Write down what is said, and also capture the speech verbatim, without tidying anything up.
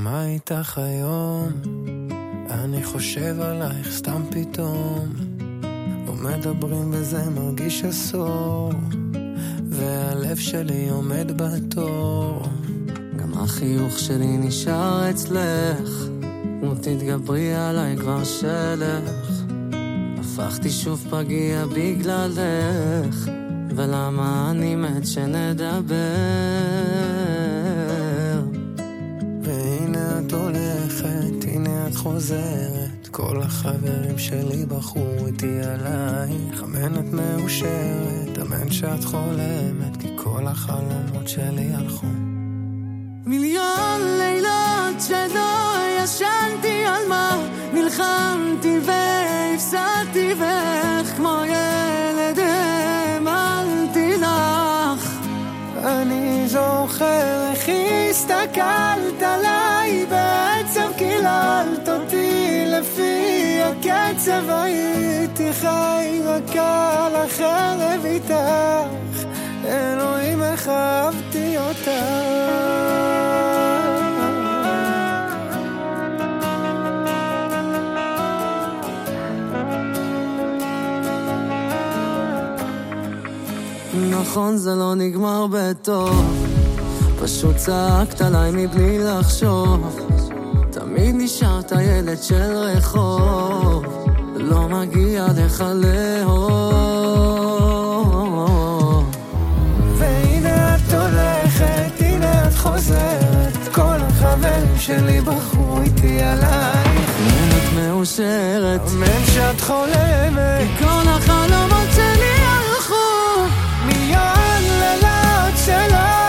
מה איתך היום? אני חושב עלייך סתם פתאום, לא מדברים וזה מרגיש אסור, והלב שלי עומד בתור. גם החיוך שלי נשאר אצלך, ותתגברי עליי כבר שלך. הפכתי שוב פגיע בגללך, ולמה אני מת שנדבר. והנה את הולכת, הנה את חוזרת, כל החברים שלי בחרו איתי עלייך. אמן את מאושרת, אמן שאת חולמת, כי כל החלומות שלי הלכו. מיליון לילות שלא ישנתי, על מה נלחמתי והפסדתי, ואיך כמו ילד האמנתי לך. אני זוכר איך הסתכלת עליי בעצב, קיללת אותי לפי הקצב. הייתי חי רק על החרב איתך, אלוהים איך אהבתי אותך. נכון זה לא נגמר בטוב, פשוט צעקת עליי מבלי לחשוב. תמיד נשארת ילד של רחוב, לא מגיע לך לאהוב. והנה את הולכת, הנה את חוזרת, כל החברים שלי בחרו איתי עלייך. אמן את מאושרת, אמן שאת חולמת, כי כל החלומות שלי הלכו. מיליון לילות שלא